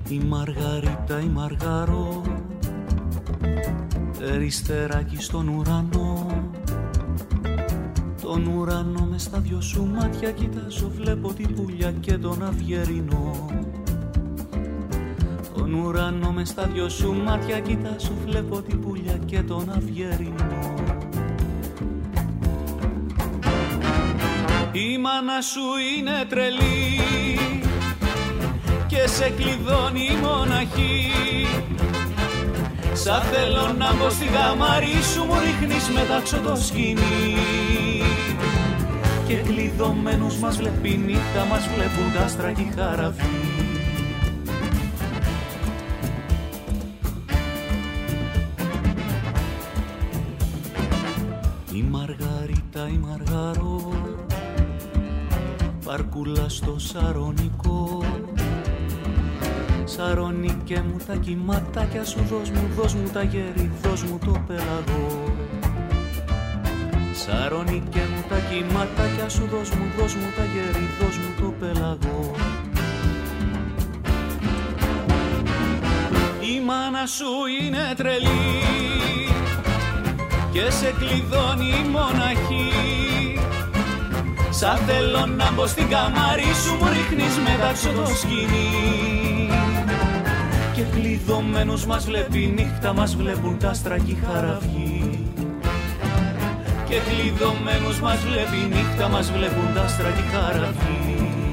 Η Μαργαρίτα, η Μαργαρό, περιστεράκι στον ουρανό. Τον ουρανό μες στα δυο σου μάτια κοιτάζω, βλέπω την πουλιά και τον αυγερινό. Τον ουρανό μες στα δυο σου μάτια κοιτάζω, βλέπω την πουλιά και τον αυγερινό. Η μάνα σου είναι τρελή και σε κλειδώνει η μοναχή. Σαν θέλω να μπω στη γαμαρή σου, μου ρίχνεις μετάξω το σκηνή. Και κλειδωμένους μας βλέπει νύχτα, μας βλέπουν τα άστρα και η χαραβή. Η Μαργαρίτα, η Μαργαρό, παρκούλα στο Σαρονικό. Σαρονίκε μου τα κυματάκια σου, δώσ' μου τα γέρι, δώσ' μου το πελαγό. Σαρονίκε μου τα κυματάκια σου, δώσ' μου τα γέρι, δώσ' μου το πελαγό. Η μάνα σου είναι τρελή και σε κλειδώνει η μοναχή. Σαν θέλω να μπω στην καμάρι σου, μου ρίχνεις μετάξω το σκηνή. Και κλειδωμένους μας βλέπει νύχτα, μας βλέπουν τα άστρα και η χαραυγή. Και κλειδωμένους μας βλέπει νύχτα, μας βλέπουν τα άστρα και η χαραυγή.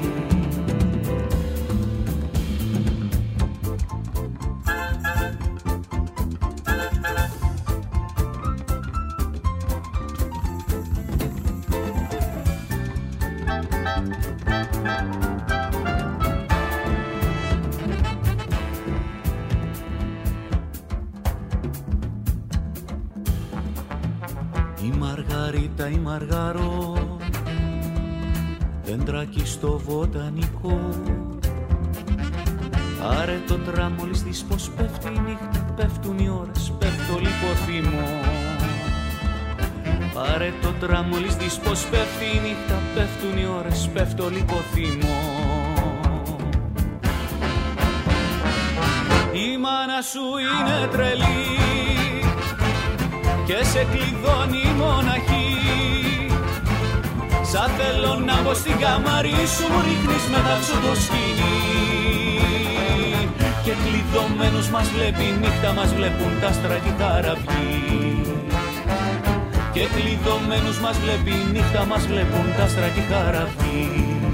Η Μαργαρό, δέντρακι στο βοτανικό. Πάρε το τραμόλις της πως πέφτει η νύχτα, πέφτουν οι ώρες, πέφτω λιποθύμω. Πάρε το τραμόλις της πως πέφτει η νύχτα, πέφτουν οι ώρες, πέφτω λιποθύμω. Η μάνα σου είναι τρελή και σε κλειδώνει η μοναχή. Σαν θέλω να μπω στην καμαρί σου, μου ρίχνεις μετάξω το σκηνή. Και κλειδωμένους μας βλέπει νύχτα, μας βλέπουν τα άστρα και η χαραυγή. Και κλειδωμένους μας βλέπει νύχτα, μας βλέπουν τα άστρα και η χαραυγή.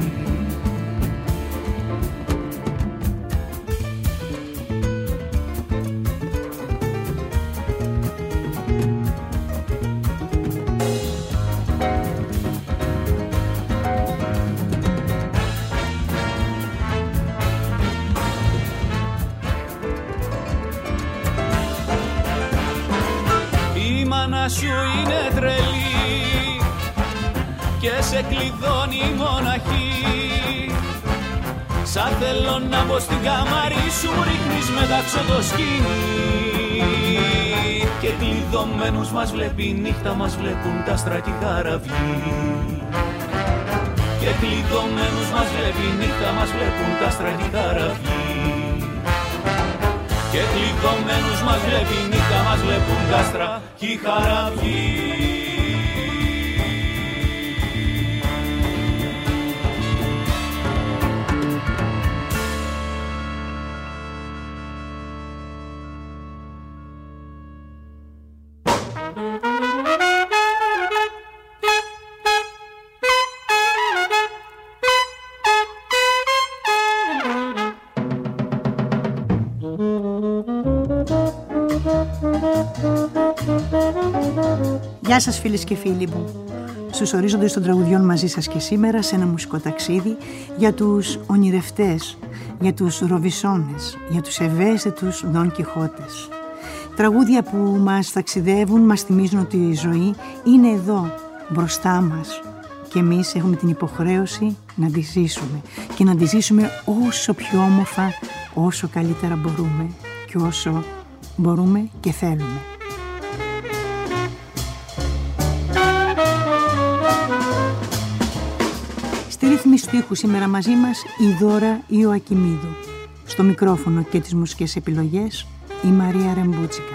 Σου είναι τρελή και σε κλειδώνει η μοναχή. Σαν θέλω να μπω στην καμαρί σου, μου ρίχνεις μετάξω το σκηνή. Και κλειδωμένους μας βλέπει νύχτα, μας βλέπουν τα άστρα και η χαραυγή. Και κλειδωμένους μας βλέπει νύχτα, μας βλέπουν τα άστρα και η χαραυγή. Και κλειδωμένους μας βλέπει νύχτα, μας βλέπουν τα άστρα και η χαραυγή. Γεια σας φίλες και φίλοι μου. Στους ορίζοντες των τραγουδιών μαζί σας και σήμερα σε ένα μουσικό ταξίδι για τους ονειρευτές, για τους ροβισόνες, για τους ευαίσθητους Δον Κιχώτες. Τραγούδια που μας ταξιδεύουν, μας θυμίζουν ότι η ζωή είναι εδώ, μπροστά μας και εμείς έχουμε την υποχρέωση να τη ζήσουμε και να τη ζήσουμε όσο πιο όμορφα, όσο καλύτερα μπορούμε και όσο μπορούμε και θέλουμε. Στη ρύθμιση του ήχου σήμερα μαζί μας η Δώρα Ιωακιμίδου. Στο μικρόφωνο και τις μουσικές επιλογές η Μαρία Ρεμπούτσικα.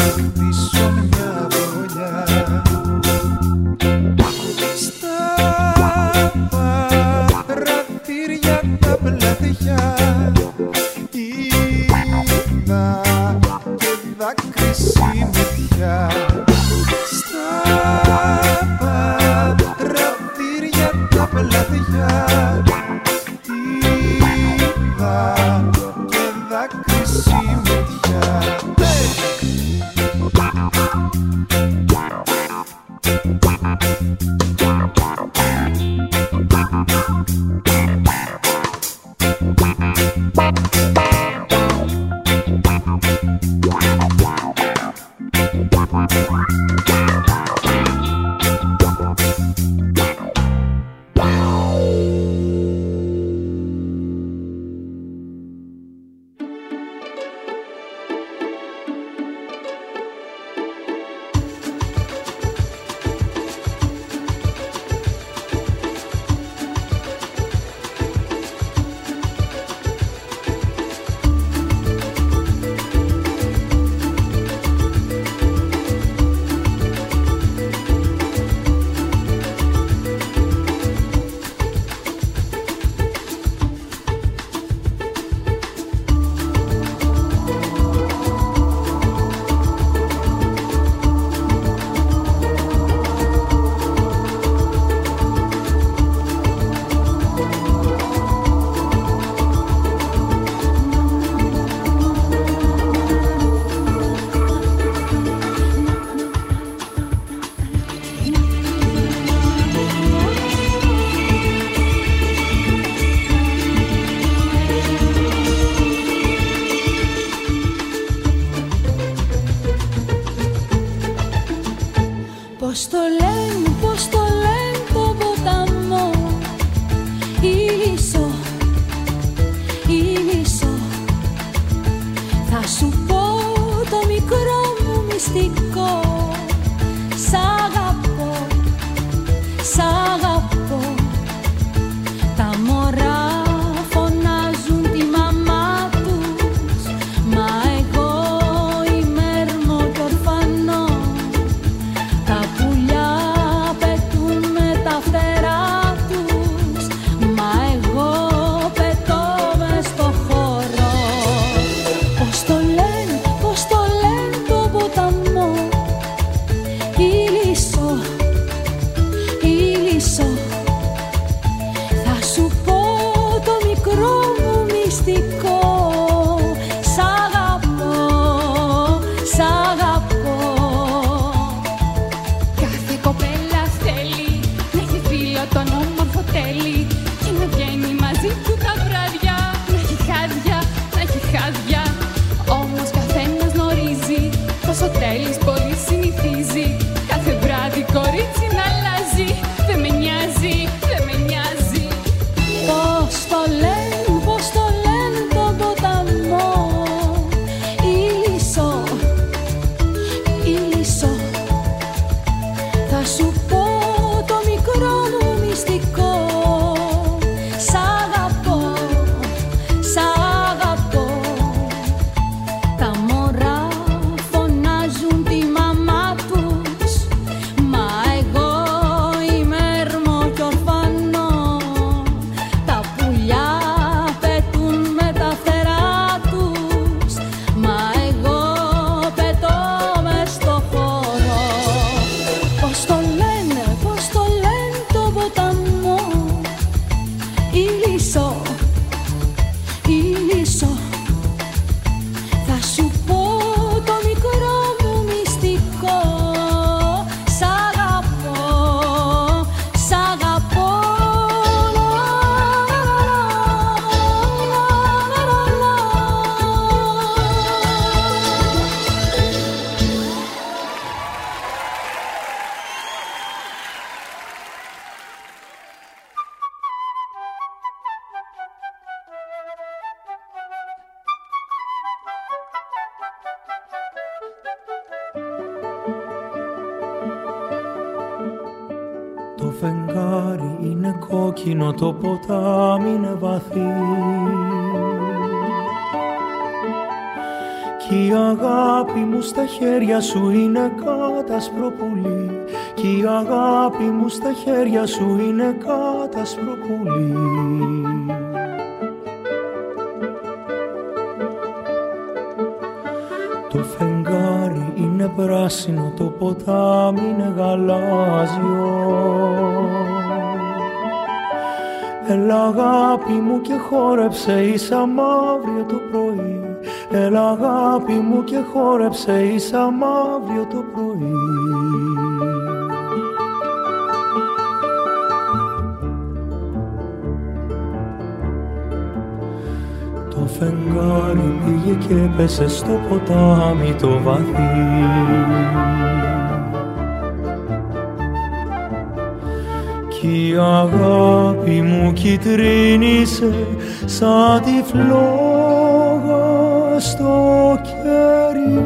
χτίσω μια βολιά στα παραθύρια τα πλατιά. Είδα και δάκρυση μυτιά στα παραθύρια τα πλατιά. Είδα και δάκρυση μυτιά. Πώς το λένε το ποταμό, Ήλισσο, Ήλισσο. Θα σου πω το μικρό μου μυστικό. Σ' αγαπώ, σ' αγαπώ. Τα μωρά φωνάζουν τη μαμά τους, μα εγώ είμαι έρμο κι ορφανό. Τα πουλιά πετούν με τα φτερά τους, μα εγώ πετώ μες στο χώρο. Πώς το λένε το ποταμό, Ήλισσο, Ήλισσο. Θα σου πω το μικρό μου μυστικό. Σ' αγαπώ, σ' αγαπώ. Κάθε κοπέλα θέλει να έχει φίλο τον όμορφο τέλει και να βγαίνει μαζί του τα βράδια. Να έχει χάδια, να έχει χάδια. Όμως καθένας γνωρίζει πως ο τέλης πολύ συνηθίζει. Κάθε βράδυ κορίτσι να αλλάζει. Δεν με νοιάζει, δεν με νοιάζει. Πώς το λένε το ποταμό, Ήλισσο, Ήλισσο. Θα σου πω το μικρό μου μυστικό. Σ' αγαπώ, σ' αγαπώ. Τα μωρά φωνάζουν τη μαμά τους, μα εγώ είμαι έρμο κι ορφανό. Τα πουλιά πετούν με τα φτερά τους, μα εγώ πετώ μες στο χώρο. Πώς το λένε το ποταμό, Ήλισσο, Ήλισσο. Θα σου πω το μικρό μου μυστικό. Σ' αγαπώ, σ' αγαπώ. Το φεγγάρι είναι κόκκινο, το ποτάμι είναι βαθύ Κι η αγάπη μου στα χέρια σου είναι κάτασπρο πουλί. Κι η αγάπη μου στα χέρια σου είναι κάτασπρο πουλί. Το φεγγάρι είναι πράσινο, το ποτάμι είναι γαλάζιο. Έλα αγάπη μου και χόρεψε ίσα μαύριο το πρωί. Έλα αγάπη μου και χόρεψε ίσα μαύριο το πρωί. Το φεγγάρι πήγε και έπεσε στο ποτάμι το βαθύ. Κι η αγάπη μου κυτρίνησε σαν τη φλόγα στο κερί.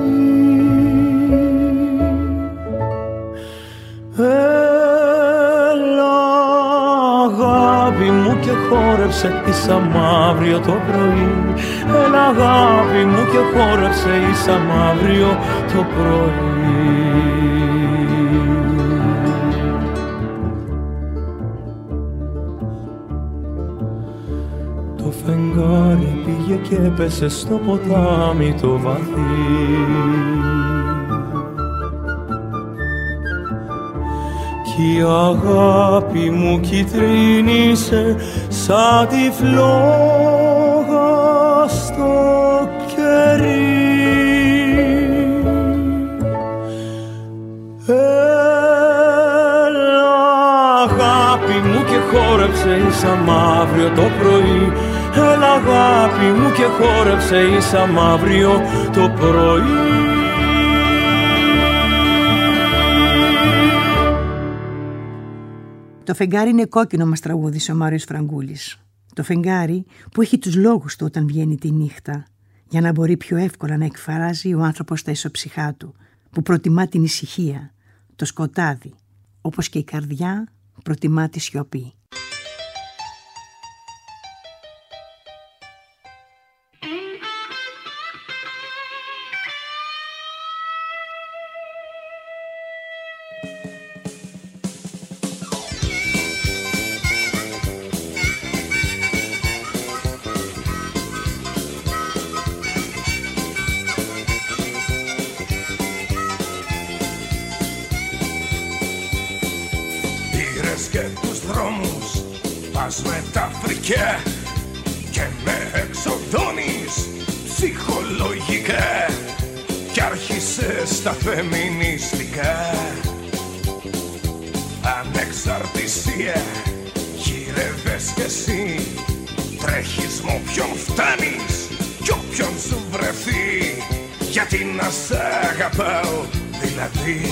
Έλα αγάπη μου και χόρεψε ίσα μαύριο το πρωί. Έλα αγάπη μου και χόρεψε ίσα μαύριο το πρωί. Το φεγγάρι πήγε και έπεσε στο ποτάμι το βαθύ. Κι η αγάπη μου κυτρίνησε σαν τη φλόγα στο κερί. Έλα αγάπη μου και χόρεψε ίσα μαύριο το πρωί. Έλα αγάπη μου και χόρεψε ίσα μαύριο το πρωί. Το φεγγάρι είναι κόκκινο, μας τραγούδισε ο Μάριος Φραγκούλης. Το φεγγάρι που έχει τους λόγους του όταν βγαίνει τη νύχτα, για να μπορεί πιο εύκολα να εκφράζει ο άνθρωπος τα ισοψυχά του, που προτιμά την ησυχία, το σκοτάδι, όπως και η καρδιά προτιμά τη σιωπή. Με τα φρικιά και με εξοδώνεις ψυχολογικά κι άρχισες τα φεμινιστικά. Ανεξαρτησία γύρευες κι εσύ, τρέχεις με όποιον φτάνεις κι όποιον σου βρεθεί. Γιατί να σ' αγαπάω δηλαδή.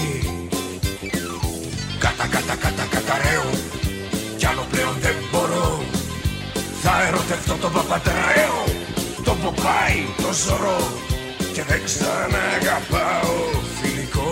Καταραίω κι άλλο πλέον δεν μπορώ. Θα ερωτευτώ τον Παπαντρέο, τον Ποπάι, τον Ζωρό και δεν ξαναγαπάω φιλικό.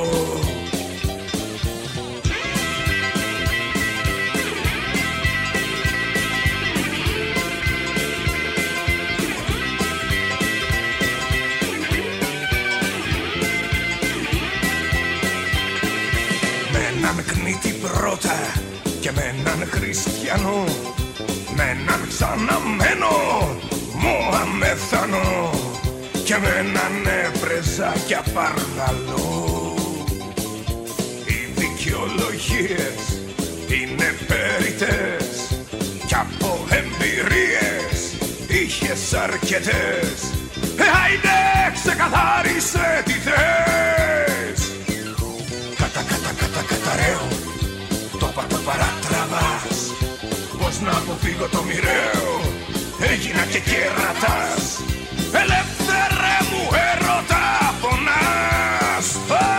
Με έναν κνήτη πρώτα και με έναν χριστιανό, με έναν ξαναμένο Μωαμεθανό και με έναν πρεζάκια παρδαλό. Οι δικαιολογίες είναι περιττές κι από εμπειρίες είχες αρκετές. Άιντε ξεκαθάρισε τι θες. Καταραίω, το παρατραβάς. Πώς να αποφύγω το μοιραίο, έγινα και κερατάς. Ελεύθερε μου έρωτα φωνάς.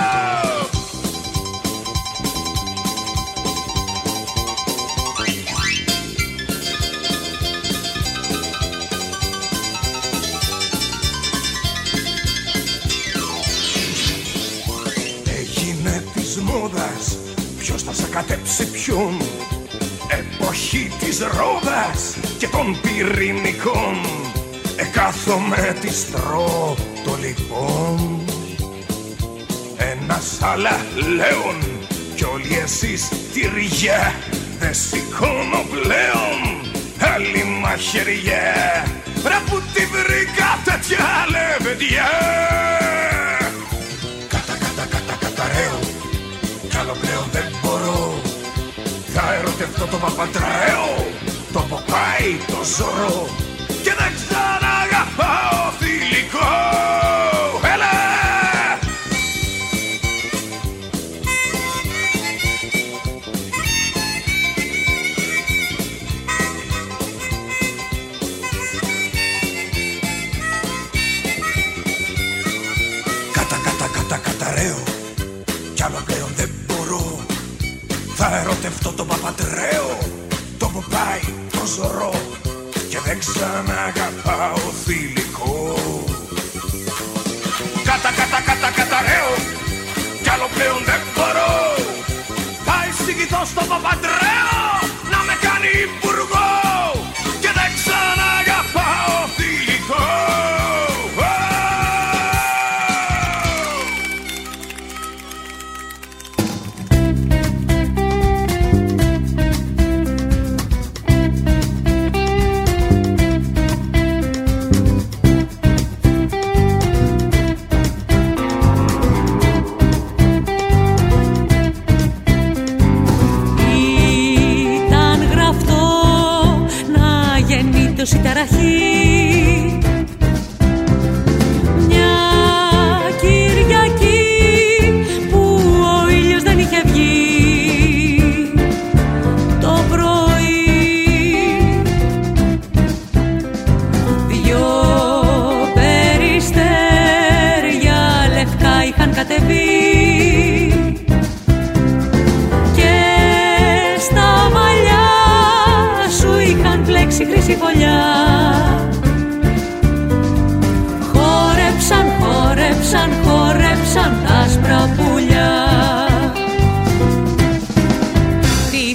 Έγινε της μόδας, ποιος θα σακατέψει ποιον. Εποχή της ρόδας και των πυρηνικών. Εκάθομαι τη στρώ αυτό λοιπόν ένας άλλα λέων κι όλοι εσείς τυριά δεν σηκώνω πλέον άλλη μαχαιριά ρε που τη βρήκα τέτοια λεβεντιά. Καταραίω κι άλλο πλέον δεν μπορώ θα ερωτευτώ το Παπαντρέο το Ποπάι το Ζωρό και δεν ξαναγαπάω θηλυκό. Έλα! Καταραίω κι άλλο πλέον δεν μπορώ θα ερωτευτώ τον Παπαντρέο το Ποπάι το Ζωρό και δεν ξαναγαπάω θηλυκό. Καταραίω κι άλλο πλέον δεν μπορώ θα εισηγηθώ στον Παπαντρέο να με κάνει υπουργό και δεν ξαναγαπάω θηλυκό. Η ταραχή μια Κυριακή που ο ήλιος δεν είχε βγει το πρωί δυο περιστέρια λευκά είχαν κατεβεί και στα μαλλιά σου είχαν πλέξει χρυσή φωλιά. Χόρεψαν τα άσπρα πουλιά. Τι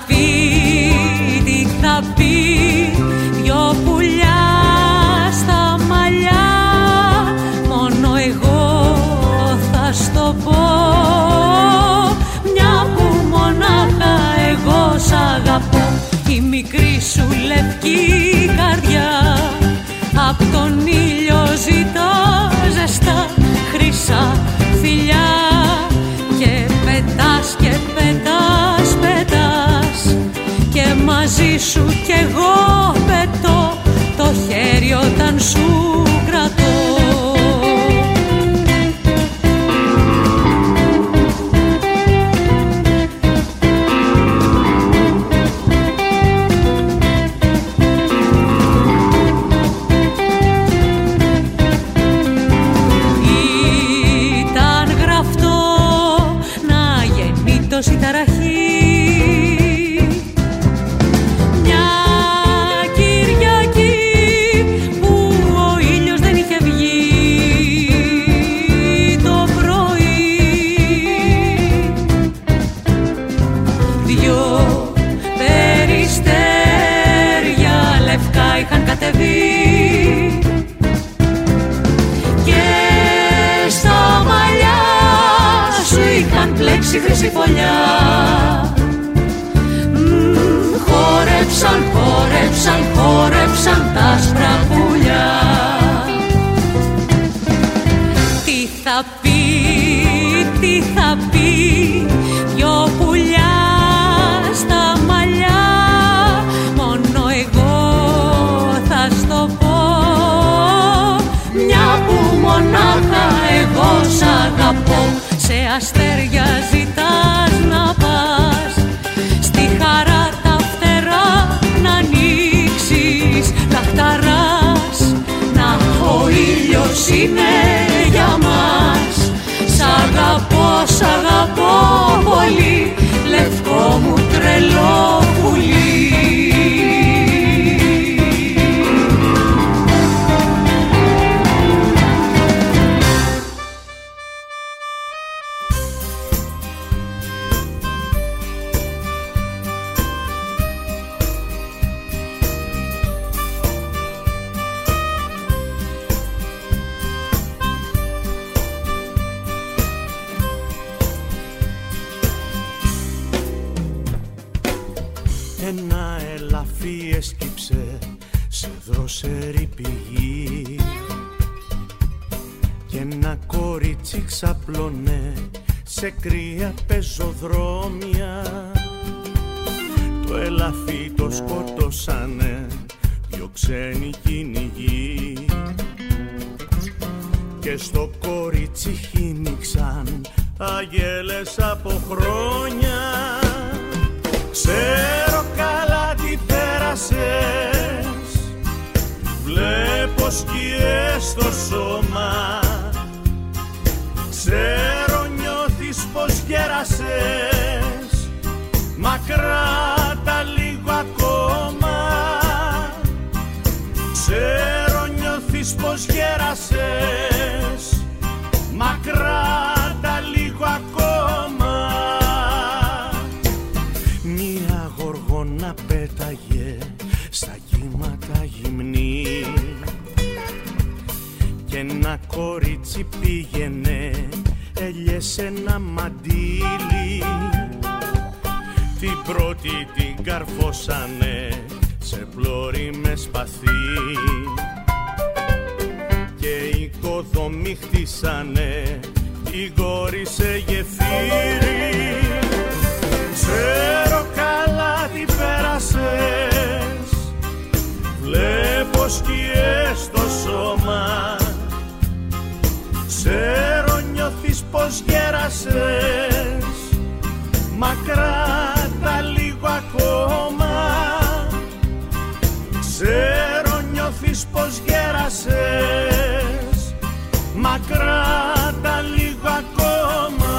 θα πει δυο πουλιά στα μαλλιά μόνο εγώ θα στο πω μια που μονάχα εγώ σ' αγαπώ. Η μικρή σου λευκή καρδιά απ' τον ήλιο ζητά ζεστά χρυσά φιλιά και πετάς και μαζί σου κι εγώ πετώ το χέρι όταν σου κρατώ. Η ταραχή μια Κυριακή που ο ήλιος δεν είχε βγει το πρωί δυο περιστέρια λευκά είχαν κατεβεί και στα μαλλιά σου είχαν πλέξει χρυσή φωλιά. Χόρεψαν τα άσπρα πουλιά. Τι θα πει δυο πουλιά στα μαλλιά μόνο εγώ θα στο πω μια που μονάχα εγώ σ' αγαπώ. Σε αστέρια ζητάς να πας στη χαρά τα φτερά να ανοίξεις λαχταράς να ο ήλιος είναι για μας. Σ' αγαπώ πολύ λευκό μου τρελό πουλί. ένα ελαφί έσκυψε σε δροσερή πηγή και ένα κορίτσι ξαπλώνε σε κρύα πεζοδρόμια. Το ελαφί το σκοτώσανε δυο ξένοι κυνηγοί και στο κορίτσι χύμιξαν αγέλες από χρόνια. Ξέρω καλά τι πέρασες, βλέπω σκιές στο σώμα. Ξέρω νιώθεις πως γέρασες, μα κράτα λίγο ακόμα. Ξέρω νιώθεις πως γέρασες, μα κράτα λίγο ακόμα. Μια γοργόνα πέταγε στα κύματα γυμνή και ένα κορίτσι πήγαινε έλιες ένα μαντίλι. Την πρώτη την καρφώσανε σε πλώρη με σπαθί και οι οικοδομοί χτίσανε την κόρη σε γεφύρι. Ξέρω καλά τι πέρασες, βλέπω σκιές στο σώμα. Ξέρω νιώθεις πως γέρασες, μα κράτα λίγο ακόμα. Ξέρω νιώθεις πως γέρασες, μα κράτα λίγο ακόμα.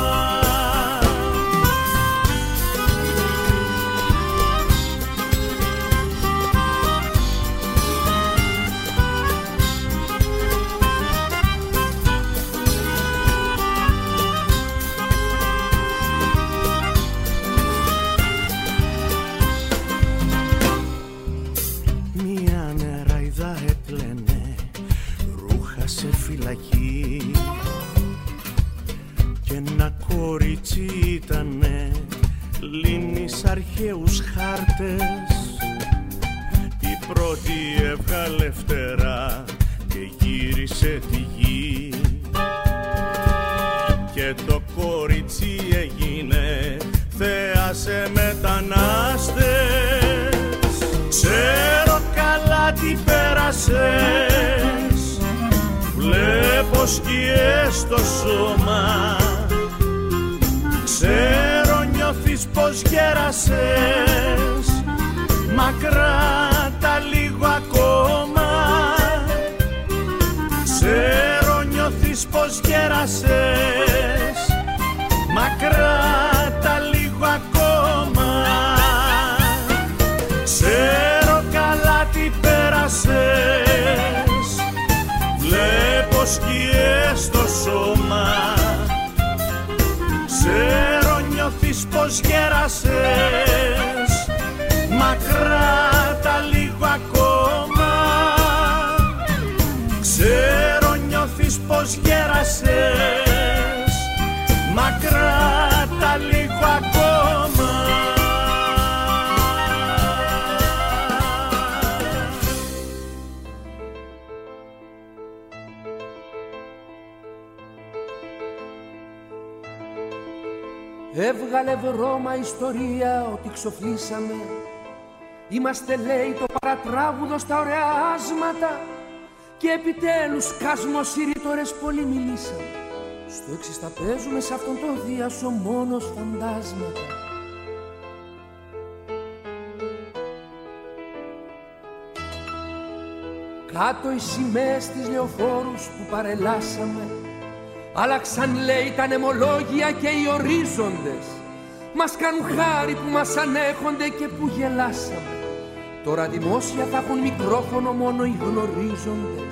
Και ένα κορίτσι ήτανε λύνεις αρχαίους χάρτες. Η πρώτη έβγαλε φτερά και γύρισε τη γη και το κορίτσι έγινε θέα σε μετανάστες. Ξέρω καλά τι πέρασες, βλέπω σκιές στο σώμα. Ξέρω νιώθεις πως γέρασες, μα κράτα λίγο ακόμα. Ξέρω νιώθεις πως γέρασες, μα κράτα λίγο ακόμα. Ξέρω καλά τι πέρασες, βλέπω σκιές στο σώμα. Ξέρω νιώθεις πως γέρασες, μα κράτα λίγο ακόμα. Ξέρω νιώθεις πως γέρασες, μα κράτα λίγο ακόμα. Έβγαλε βρώμα ιστορία ότι ξοφλήσαμε. Είμαστε λέει το παρατράγουδο στα ωραία άσματα. Και επιτέλους κάσμος οι ρήτορες πολύ μιλήσαμε. Στο έξις θα παίζουμε σε αυτόν τον διάσο μόνος φαντάσματα. Κάτω οι σημαίες της λεωφόρους που παρελάσαμε. Άλλαξαν λέει τα νεμολόγια και οι ορίζοντες. Μας κάνουν χάρη που μας ανέχονται και που γελάσαμε. Τώρα δημόσια θα έχουν μικρόφωνο μόνο οι γνωρίζοντες.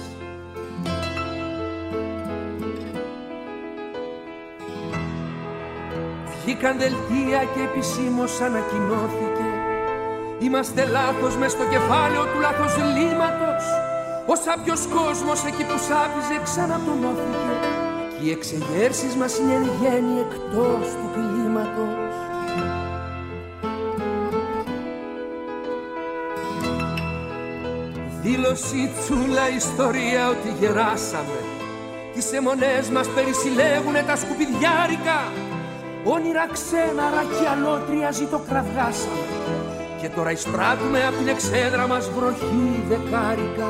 Βγήκαν δελτία και επισήμως ανακοινώθηκε. Είμαστε λάθος μες στο κεφάλαιο του λαθοσλήματος. Ο σάπιος κόσμος εκεί που σάπιζε ξανατονώθηκε. Και οι εξεγέρσεις μας είναι εν γέννη εκτός του κλίματος. Δήλωση τσούλα ιστορία ότι γεράσαμε. Τις αιμονές μας περισυλλέγουνε τα σκουπιδιάρικα. Όνειρα ξένα ρακιά λότρια ζητοκραυγάσαμε. Και τώρα εισπράττουμε απ' την εξέδρα μας βροχή δεκάρικα.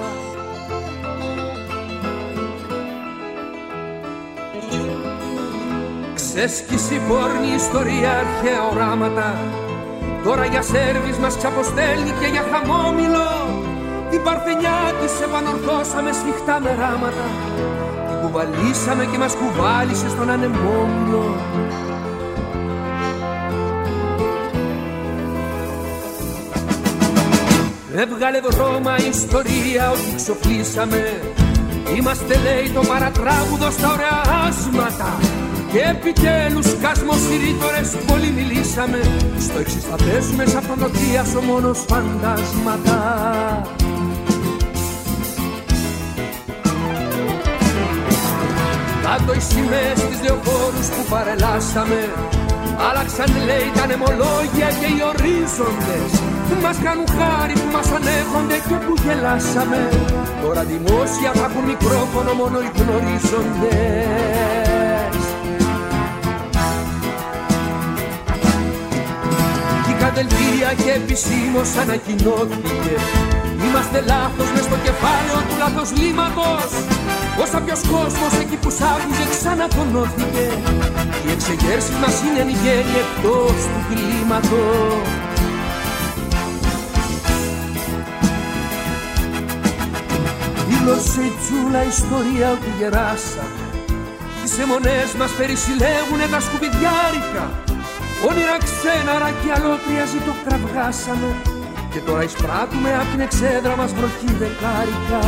Ξέσκηση πόρνη ιστορία αρχαία οράματα. Τώρα για σέρβις μας ξαποστέλνει και για χαμόμηλο. Την παρθενιά της επανορθώσαμε σφιχτά με ράματα. Την κουβαλήσαμε και μας κουβάλισε στον ανεμόμηλο. Έβγαλε δρόμα η ιστορία ότι ξοφλήσαμε. Είμαστε λέει το παρατράγουδο στα ωραία άσματα. Και επιτέλους κασμοσυρρήτορες πολύ μιλήσαμε. Στο εξής θα πέσουμε σαν προδοτίασο μόνος φαντάσματα. Κάτω οι σημαίες στις λεωφόρους που παρελάσαμε. Άλλαξαν λέει τα νεμολόγια και οι ορίζοντες. Μας κάνουν χάρη που μας ανέχονται και που γελάσαμε. Τώρα δημόσια θα έχουν μικρόφωνο μόνο οι γνωρίζοντες. Η κατελπία και επισήμως ανακοινώθηκε. Είμαστε λάθος μες στο κεφάλαιο του λαθοσλήματος. Όσα ποιος κόσμος εκεί που σ' άκουζε ξανατονώθηκε. Οι εξεγέρσεις μας είναι εν γέννη εκτός του κλίματος. Δήλωσε η τσούλα ιστορία ότι γεράσαμε. Τις αιμονές μας περισυλλέγουνε τα σκουπιδιάρικα. Όνειρα ξένα ρακιά λότρια ζητοκραυγάσαμε. Και τώρα εισπράττουμε απ' την εξέδρα μας βροχή δεκάρικα.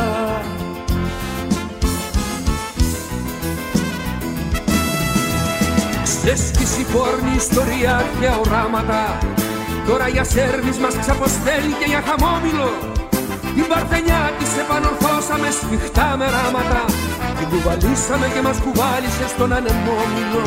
Ξέσκηση πόρνη ιστορία αρχαία οράματα. Τώρα για σέρβις μας ξαποστέλνει και για χαμόμηλο. Την παρθενιά της επανορθώσαμε σφιχτά με ράματα. Την κουβαλήσαμε και μας κουβάλισε στον ανεμόμηλο.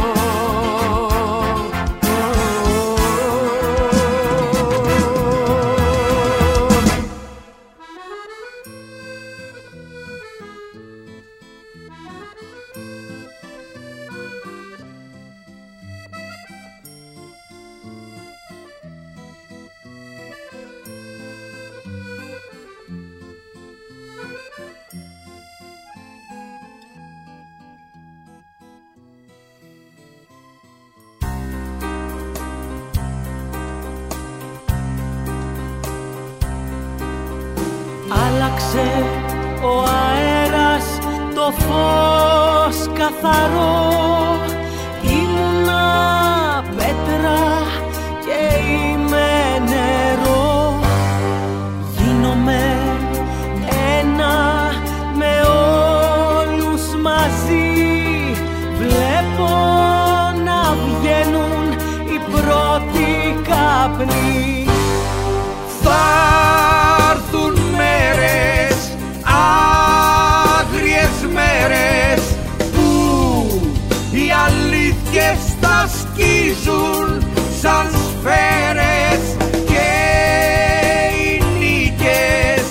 Άλλαξε ο αέρας το φως καθαρό. Ήμουνα πέτρα και είμαι νερό. Γίνομαι ένα με όλους μαζί. Βλέπω να βγαίνουν οι πρώτοι καπνοί. Θα έρθουν μέρες, άγριες μέρες, που οι αλήθειες θα σκίζουν σαν σφαίρες και οι νίκες,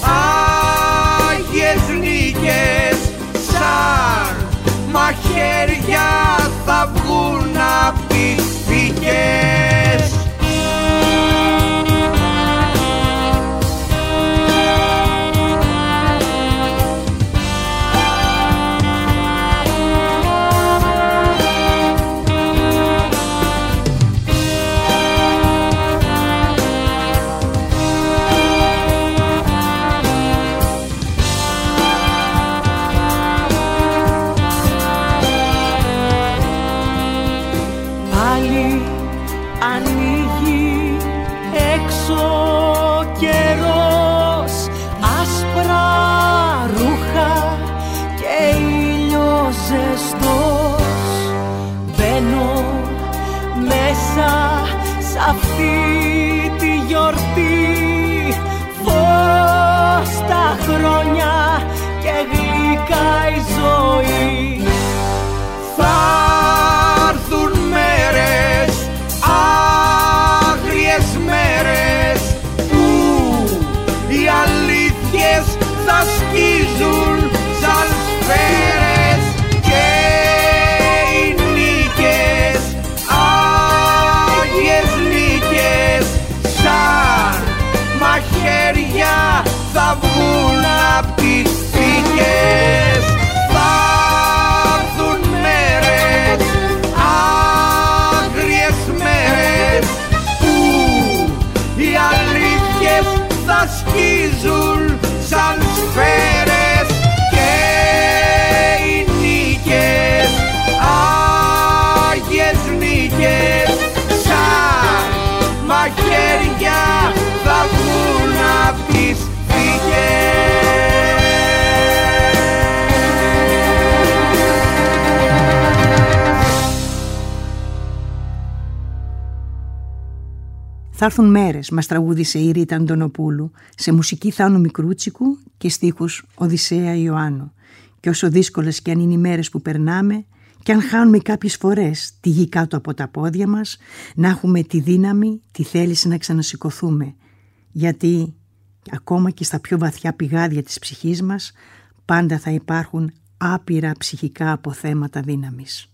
άγιες νίκες, σαν μαχαίρια θα βγουν απ' τις πηγές. Ανοίγει έξω καιρός, άσπρα ρούχα και ήλιος ζεστός. Μπαίνω μέσα σ' αυτή τη γιορτή, φως τα χρόνια και γλυκά η ζωή. Θα έρθουν μέρες, άγριες μέρες, που οι αλήθειες «Θα έρθουν μέρες», μας τραγούδισε η Ρίτα Αντωνοπούλου, σε μουσική Θάνου Μικρούτσικου και στίχους Οδυσσέα Ιωάννου. Και όσο δύσκολες κι αν είναι οι μέρες που περνάμε, κι αν χάνουμε κάποιες φορές τη γη κάτω από τα πόδια μας, να έχουμε τη δύναμη, τη θέληση να ξανασηκωθούμε. Γιατί ακόμα και στα πιο βαθιά πηγάδια της ψυχής μας, πάντα θα υπάρχουν άπειρα ψυχικά αποθέματα δύναμης.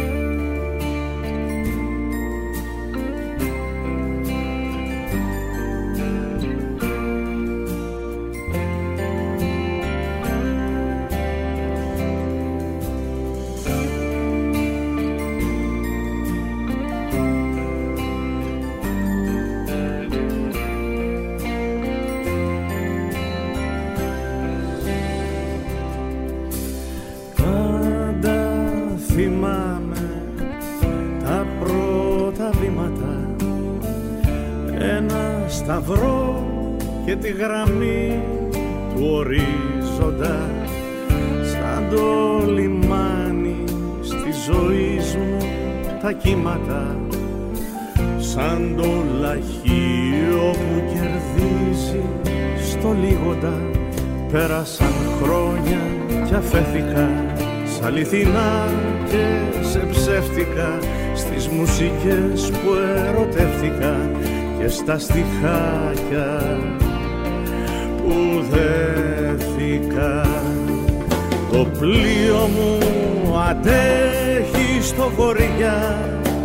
Σταυρό και τη γραμμή του ορίζοντα, σαν το λιμάνι στη ζωή μου τα κύματα, σαν το λαχείο που κερδίζει στο λίγοντα. Πέρασαν χρόνια κι αφέθηκα σ' αληθινά και σε ψεύτικα, στις μουσικές που ερωτεύτηκα και στα στιχάκια που δέθηκα. Το πλοίο μου αντέχει στο βορειά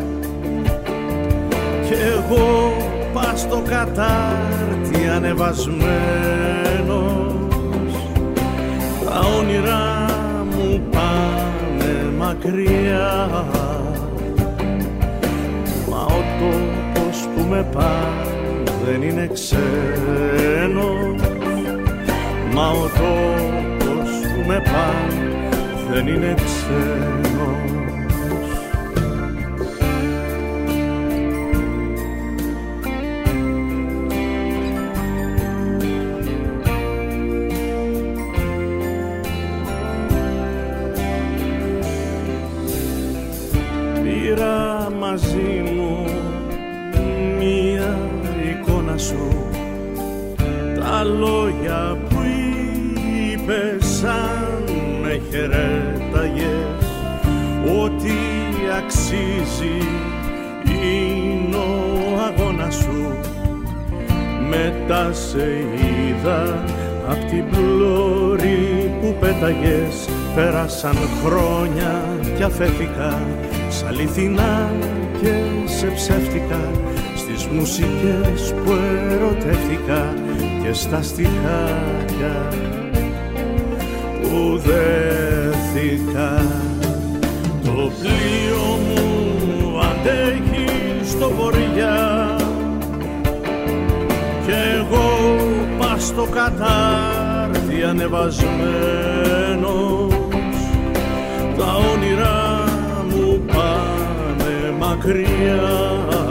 κι εγώ πας στο κατάρτι ανεβασμένος. Τα όνειρά μου πάνε μακριά, μα ο τόπος που με πάει δεν είναι ξένος, μα ο τόπος που με πάει δεν είναι ξένος. Πήρα μαζί μου μία εικόνα σου, τα λόγια που είπες σαν με χαιρέταγες, ότι αξίζει είναι ο αγώνας σου. Μετά σε είδα απ' την πλώρη που πέταγες, πέρασαν χρόνια κι αφέθηκα σ' αληθινά και σε ψεύτικα, στις μουσικές που ερωτεύτηκα και στα στιχάκια που δέθηκα. Το πλοίο μου αντέχει στο βορειά κι εγώ πας στο κατάρτι ανεβασμένος. Τα όνειρά μου πάνε μακριά,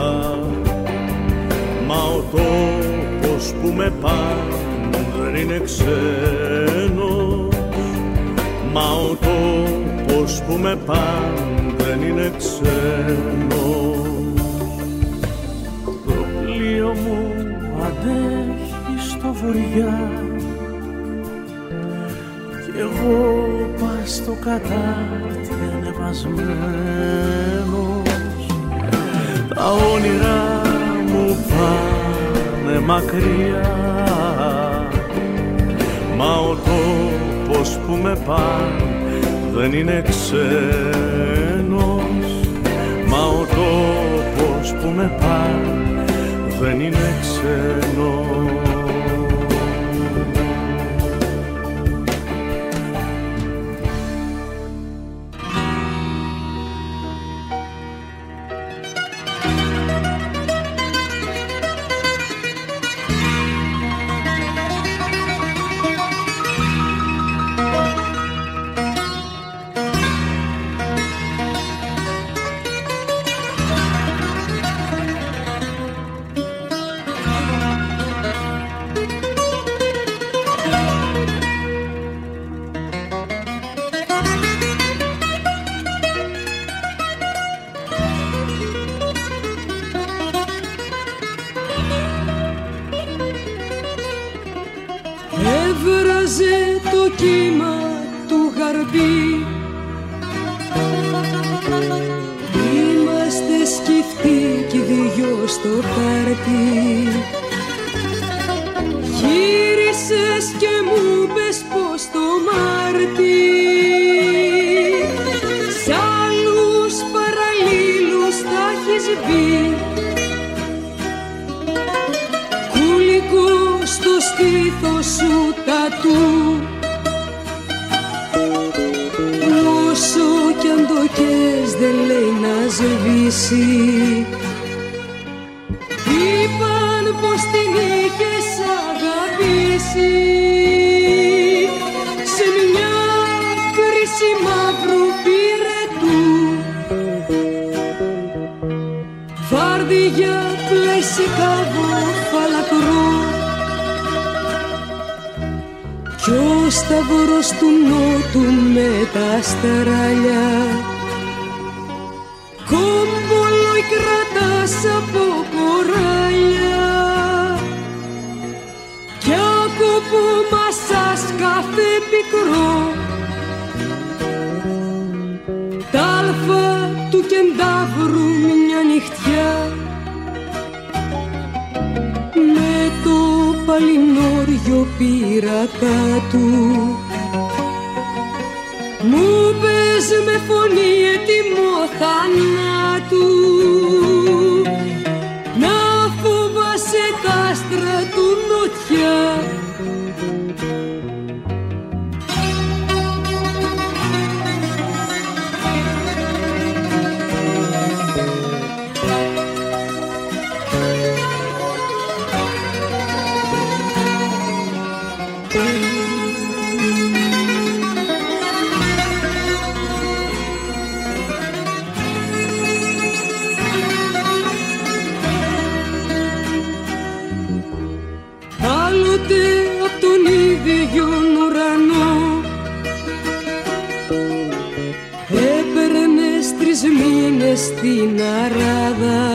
μα ο τόπος που με πάνε δεν είναι ξένος, μα ο τόπος που με πάνε δεν είναι ξένος. Το πλοίο μου αντέχει στο βορειά κι εγώ πας στο κατάρτι ανεβασμένος. Τα όνειρά μου πάνε μακριά, μα ο τόπος που με πάνε δεν είναι ξένος, μα ο τόπος που με πάνε δεν είναι ξένος. Έσπαζε το κύμα του γαρμπή. Είμαστε σκυφτοί κι δυο στο χάρτη. Γύρισες και μου πες πως το Μάρτι σ' άλλους παραλλήλους θα έχεις μπει. Κουλικό στο στήθος σου τατού, όσο κι αν το κες δεν λέει να σβήσει. Είπαν πως την είχες αγαπήσει σε μια κρίση μαύρου πυρετού. Βάρδια πλαίσι κάβο φαλακρό κι ο σταυρός του νότου με τα στεράλια. Κόμπολοι κρατάς από κοράλια κι άκοπο μασάς κάθε πικρό. Τ' άλφα του κεντάβρου μια νυχτιά με το παλινόριο πειρατά του. Μου πες με φωνή έτοιμο θανάτου να φοβάσαι τα άστρα του νοτιά. Μήνες στην Αράδα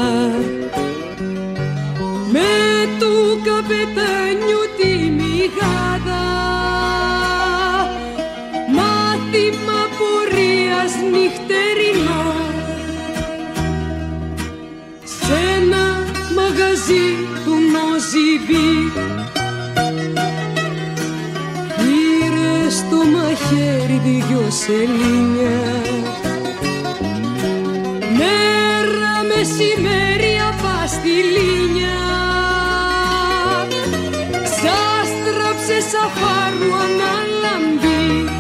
με του καπετάνιου τη μηγάδα, μάθημα πορείας νυχτερινό σ' ένα μαγαζί του Νοζιμπή. Πήρε στο μαχαίρι δυο σελήνια, μέρα μεσημέρι απαστηλίνια, σας στράψε σαφάρου αναλαμπή.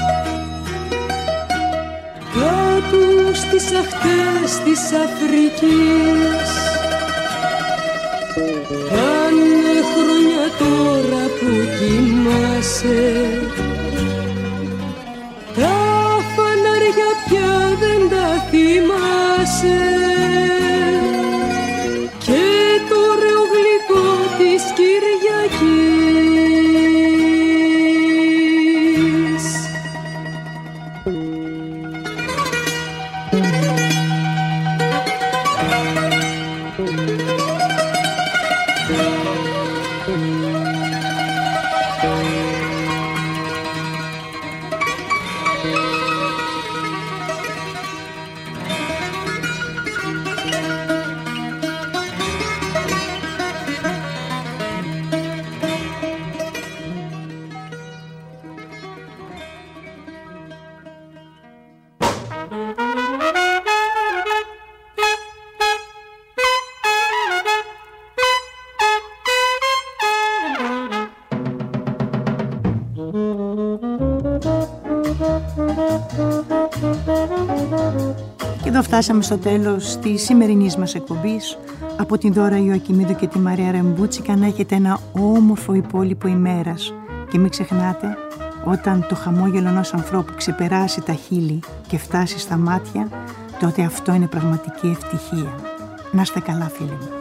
Κάτω στις αχτές της Αφρικής πάνε χρόνια τώρα που κοιμάσαι. Τα φανάρια πια δεν τα θυμάσαι και το ωραίο γλυκό της Κυριακής. Και εδώ φτάσαμε στο τέλος της σημερινής μας εκπομπής. Από την Δώρα Ιωακιμίδου και τη Μαρία Ρεμπούτσικα να έχετε ένα όμορφο υπόλοιπο ημέρας. Και μην ξεχνάτε, όταν το χαμόγελο ενός ανθρώπου ξεπεράσει τα χείλη και φτάσει στα μάτια, τότε αυτό είναι πραγματική ευτυχία. Να είστε καλά, φίλοι μου.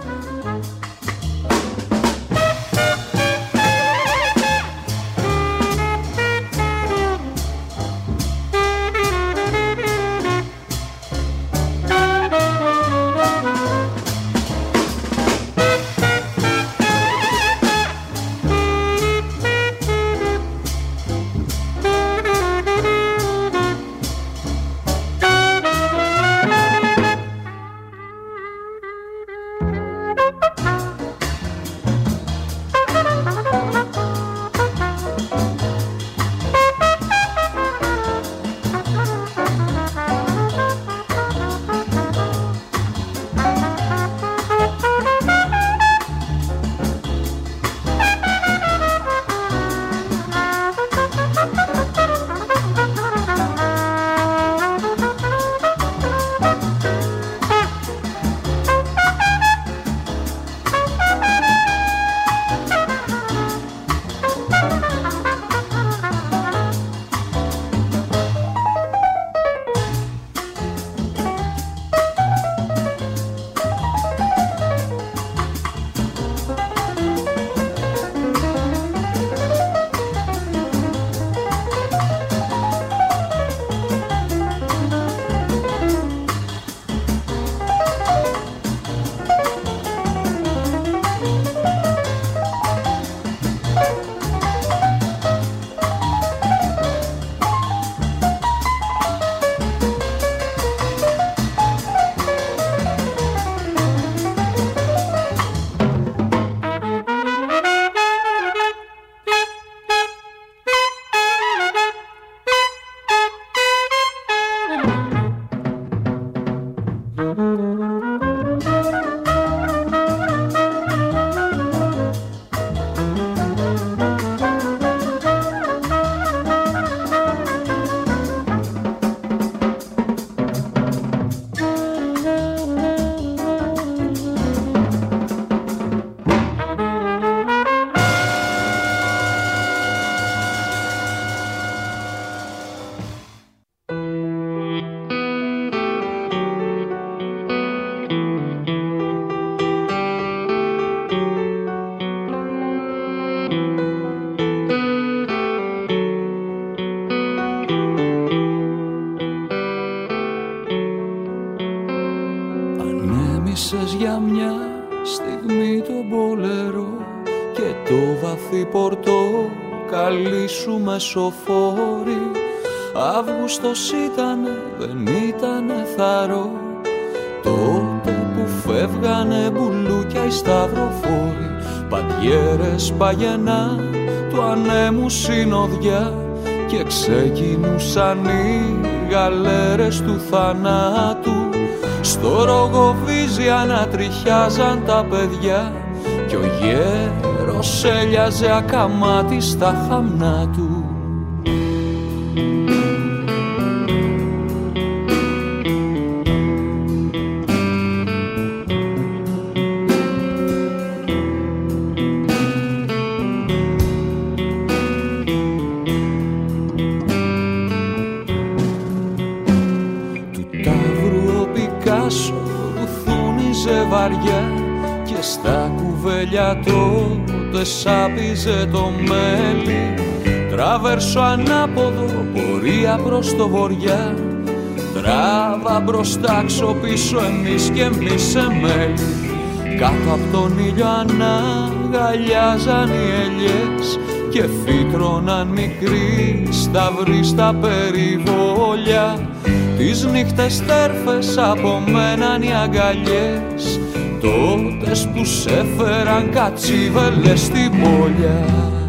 Ξύπνησες για μια στιγμή τον μπολερό και το βαθύ πορτοκαλί σου μεσοφόρη. Αύγουστος ήτανε, δεν ήτανε θαρό, τότε που φεύγανε μπουλούκια οι σταυροφόροι. Παντιέρες παγενά του ανέμου συνοδιά και ξεκινούσαν οι γαλέρες του θανάτου. Στο Ρογοβίζι ανατριχιάζαν τα παιδιά κι ο γέρος έλιαζε ακαμάτι στα χαμνά του. Και στα κουβέλια τότε σάπιζε το μέλι. Τράβερσο ανάποδο, πορεία προς το βοριά. Τράβα μπροστά, ξοπίσω, εμείς και εμείς σε μέλι. Κάτω απ' τον ήλιο αναγκαλιάζαν οι ελιές και φύτρωναν μικροί σταυροί στα περιβόλια. Τις νύχτες τέρφες απομέναν οι αγκαλιές, τότες που σ' έφεραν κατσίβελες στην πόλια.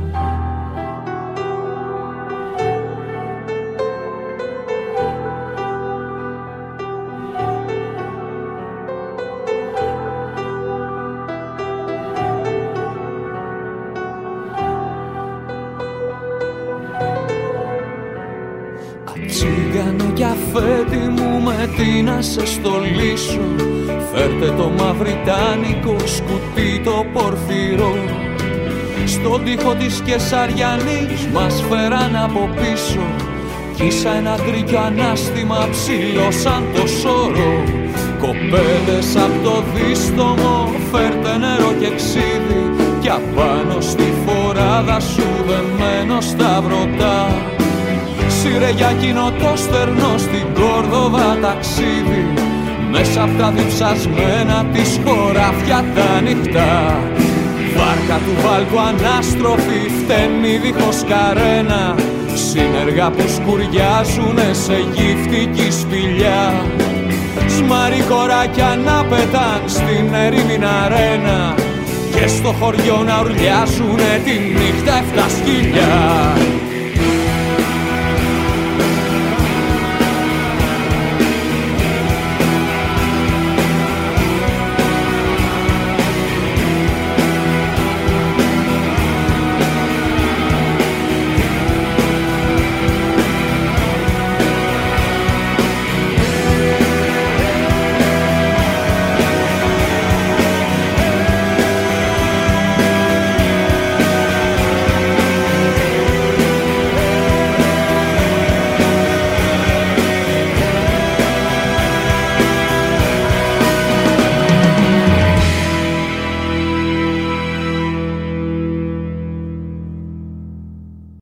Τσίγανο κι αφέτη μου με τι να σε στολίσω. Φέρτε το μαυριτάνικο σκουτί το πορφυρό. Στον τοίχο της Κεσαριανής μας φέραν από πίσω. Κύσα ένα γκρικιο ανάστημα ψηλό σαν το σωρό. Κοπέλες απ' το δίστομο φέρτε νερό και ξύδι κι απάνω στη φοράδα σου δεμένο στα βρωτά. Σύρε για εκείνο το στερνό στην Κόρδοβα ταξίδι, μέσα απ' τα διψασμένα της χωράφια τα ανοιχτά. Βάρκα του βάλκου ανάστροφη φταίνει δίχως καρένα, σύνεργα που σκουριάζουνε σε γυφτική σπηλιά. Σμαρικοράκια να πετάν στην ερήμην αρένα και στο χωριό να ουρλιάζουνε τη νύχτα 7 σκυλιά.